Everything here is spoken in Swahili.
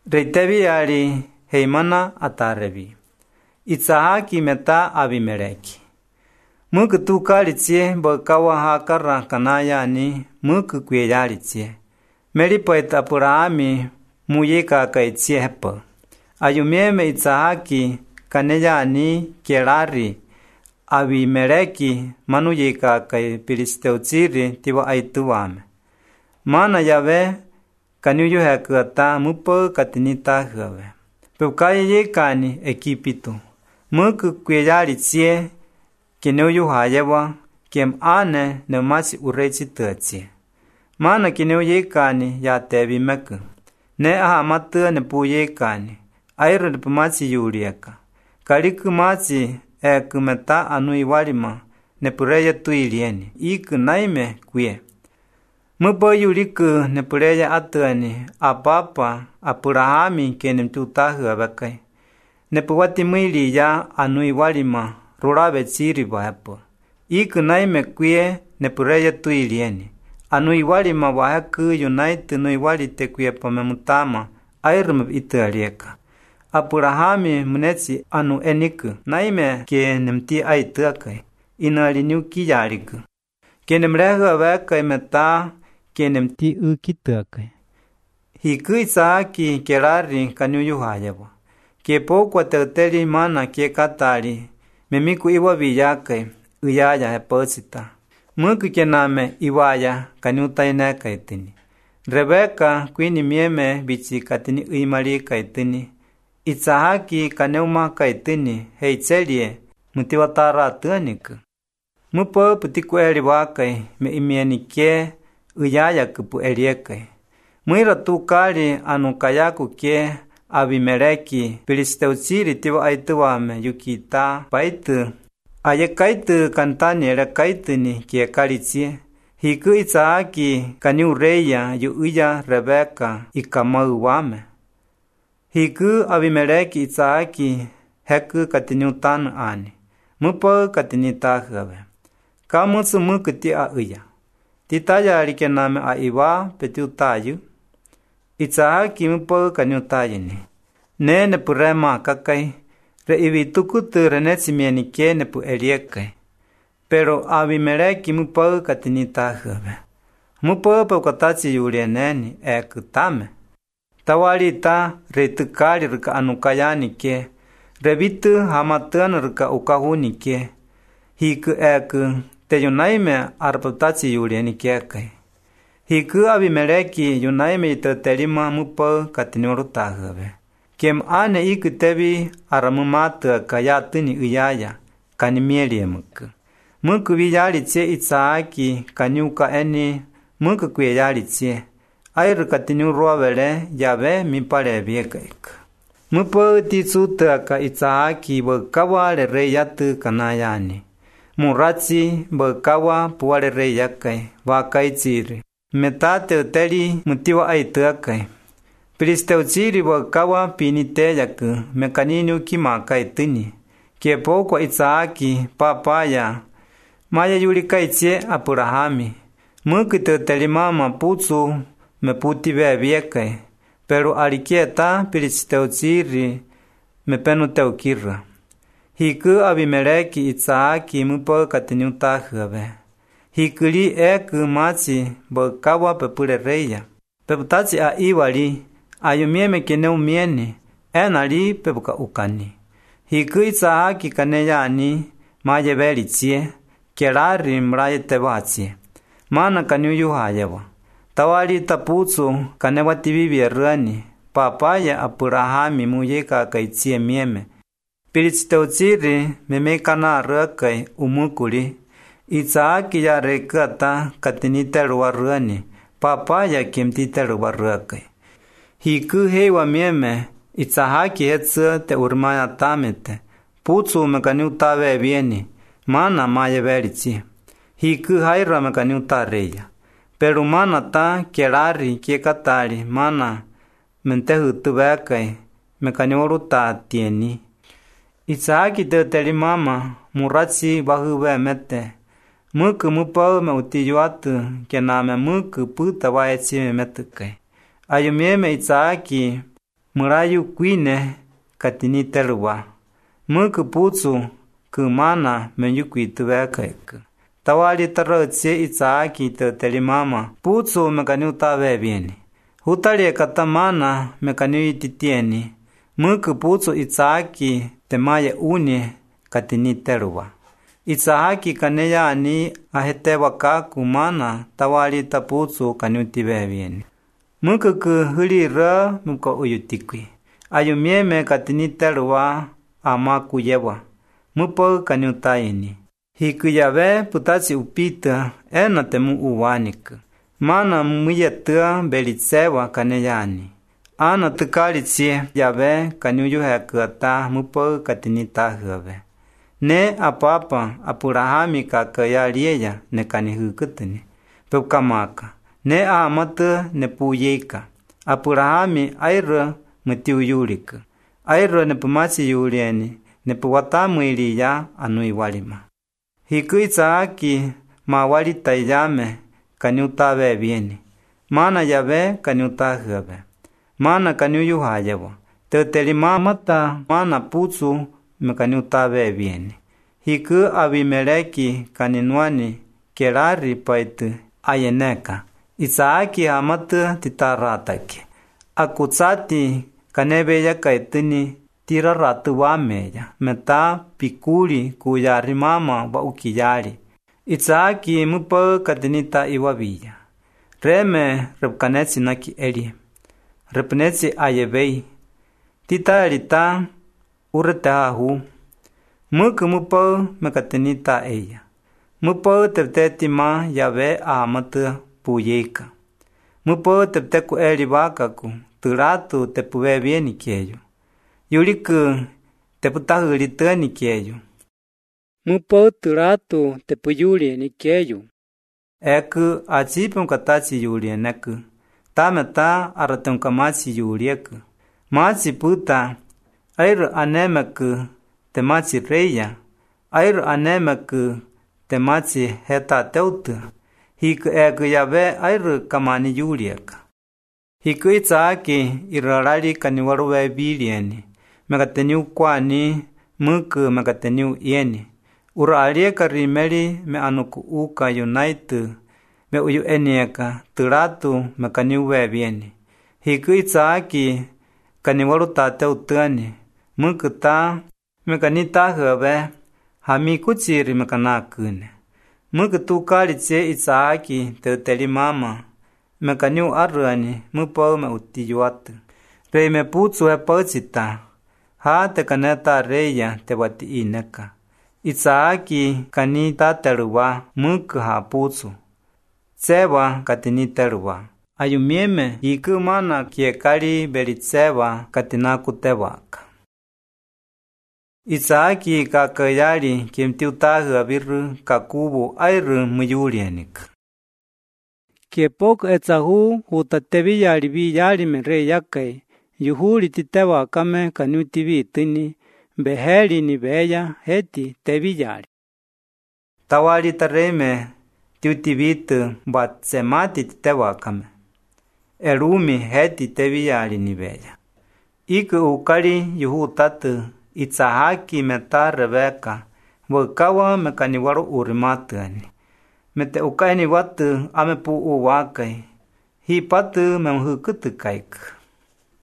Reitevi ali heimana atarevi. Isahaki meta Abimeleki. Muku tukalitie bokawa hakara kanaya ni muku kweyalitie. Melipoet Abrahami muyeka kaitie hepo. Ayumieme Isahaki kaneya ni Gerari. Abimeleki manuyeka kai Pilisteutsiri tiwa aituwame. Mana Yahweh kaniuyu hekata mupo katinita hwe. Peukaye yekani ekipitu. Muku kweyalitie kineuyu hayewa kem ane nemasi urechi tetsie. Mana kineu yekani ya tebi meku. Ne ahamatu ne pu yekani. Airo de pumasi yulieka. Kaliku masi kumeta anu iwalima ne pureye tuilieni. Iku naime kuye. Mupo yuliku ne pureye atuani apapa Abrahami kenem tutahu abakai. Ne puwati mwili ya anu iwalima rurabe chiri wahepo. Iku naime kuye ne pureye tuilieni. Anu iwalima waheku united no iwalite kuye pamemutama airum italieka. Abrahami munetsi anu eniku naime ke nemti aituakai. Inali nyuki yariku. Ke nemrehu abakai meta ke nemti ukituakai. Hiku Isahaki Gerari kaniuyu hayewa. Ke pokwa teuteli mana ke katali memiku iwa viyakai uyaya heposita. Muku kename iwaya kaniutaine kaitini. Rebeka kwini mieme bichi katini uimali kaitini. Isahaki kaneuma kaitini heitselie mutiwatara tuaniku. Mupo putiku eliwakai me imienike uyaya kupu eliekai. Mwira tukali anu kayaku ke Abimeleki Pilisteutsiri tiwa aituwame yukita paitu. Ayekaitu kantani elekaitini kie kalitie. Hiku Isahaki kaniureya yuuya Rebeka ikamauwame. Hiku Abimeleki Isahaki heku katiniutanu ani. Mupo katinitahawe. Kamutsu muku ti auya. Titaya alikename aiwa petiutayu. Isahaki mupo kaniutayini. Ne purema kakai. Re ibitukutu renetsimienike nepu eliekai. Pero Abimeleki mupo katinitahawe. Mupo paukatatsi yulieneni ekutame. Tawalita retukali rika anukayanike. Rebitu hamatuan rika ukahunike. Hiku teyunaime arpatatsi yulienike kai. Hiku Abimeleki yunaime itotelima mupo katinurutahawe. Kem ane iku tebi aramumatu kayatini uyaya kanimieliemuku. Muku viyalitsie Isahaki kaniuka eni muku kweyalitsie. Airu katinurwavele Yahweh mipale viekaika. Mupo titsutaka Isahaki wakawale reyatu kanayani. Muratsi bakawa puwale reyakai wakaitsiri. Metate uteli mutiwa aituakai. Pilisteutsiri bakawa piniteyaku mekaninu kimakaitini. Kiepo kwa Isahaki papaya. Maya yulikaitsie Abrahami. Muku tuteli mama putsu meputi veviekai. Pero alikieta Pilisteutsiri mepenuteukira. Hiku Abimeleki Isahaki mupo katiniutahawe. Hikuli matsi bakawa pepule reya. Peputatsi iwali ayumieme keneumieni enali pepuka ukani. Hiku Isahaki kaneyani mayebelitsie Gerari mrayetebatsie. Mana kaniuyu hayewa. Tawali taputsu kanewatibibierani papaya Abrahami muyeka kaitsie mieme. Pilisteutsiri memekana rakai umukuli. Isahaki ya rekata katiniteruwa ruani papaya kimtiteruwa rakai. Hiku hewa mieme Isahaki hetsu te urmaya tamete. Putsu mekaniutawe vieni mana mayebelitsie. Hiku haira mekaniutareya. Pero mana ta Gerari kiekatali mana mentehutubekai mekaniuruta tieni. Isahaki teteli mama muratsi bahuwe mete. Muku mupau me utiyuatu kename muku puta waetsi metukai. Ayumieme Isahaki murayu kuine katini teluwa. Muku putsu kumana menyukuitu vekaik. Tawali tarotsie Isaaki te telimama putsu mekaniu tave vieni. Hutalie katamana mekaniu ititieni. Muku putsu Isaaki temaya uni katini teluwa. Isaaki kaneyani ahetewaka kumana tawali taputsu kaniutive vieni. Mukuku hulira muko uyutikwi. Ayumieme katini teluwa ama kuyewa. Mupo kaniutayeni. Hikuyave putatsi upita ena temu uwanik. Mana muyetua belitsewa kaneyani. Ana tukalitsie yave kaniuyuhekata mupo katini tahave. Ne apapa apurahami kakaya lieya ne kanihukutini. Pukamaka. Ne amata ne puyeka. Apurahami aira mutiuyulika. Aira ne pumachi yulieni ne puwatamu iliya anui walima. Hiku Isaaki mawalita iyame kaniutave vieni. Mana yave kaniutahave. Mana kaniuyuhayewa. Tetelimamata mana putsu mekaniutave vieni. Hiku Abimeleki kaninuani Gerari paitu ayeneka. Isaaki amatu titaratake. Akutsati kanebeya kaitini tiraratu wameya. Meta pikuli kuyari mama wa ukiyari. Isaaki mupa katinita iwabiya. Reme repkanetsi naki eli. Repnetsi ayebei. Tita elita uretahu. Muku mupa mekatinita eya. Mupa teptetima yave amatu puyeka. Mupo tepteku eli bakaku, turatu tepuve vieni kieyo. Yuliku teputahulita ni kieyo. Mupo turatu tepuyuli ni kieyo. Eku achipun katachi yuli neku. Tameta aratunka machi yulieku. Machi puta, airu anemeku te machi reya. Airu anemeku te machi heta teutu. Hiku eku yave airu kamani yulieka. Hiku Isaaki irarali kaniwaruwe bilieni. Megateniu kwani muku megateniu ieni. Uralieka rimeli me anuku uka unaitu me uyu enieka turatu mekaniuwe vieni. Hiku Isaaki kaniwaru tate utuani. Muku ta mekanita hove hami kuchiri mekanakune. Muku tukalitsie Isaaki tetelimama. Mekaniu arruani mupo me utiyuatu. Rei me putsu e pauchita. Ha te kaneta reya te wati ineka. Isaaki kanita teruwa muku ha putsu. Tsewa katini teruwa. Ayumieme hiku mana kiekali belitsewa katina kutewaka. Isaaki kakayali kimtiutahu abiru kakubu airu muyulienik. Kiepok etsahu hutateviyali viyali mere yakai. Yuhuli titewa kame kaniutivi tini. Beheli ni beya heti teviyali. Tawali tareme tiutivitu batsemati titewa kame. Erumi heti teviyali ni beya. Iku ukali yuhutatu Isaaki meta Rebeka. Wakawa mekaniwaru urimatuani. Mete ukaini watu amepu uwakai. Hipatu memhukutu kaik.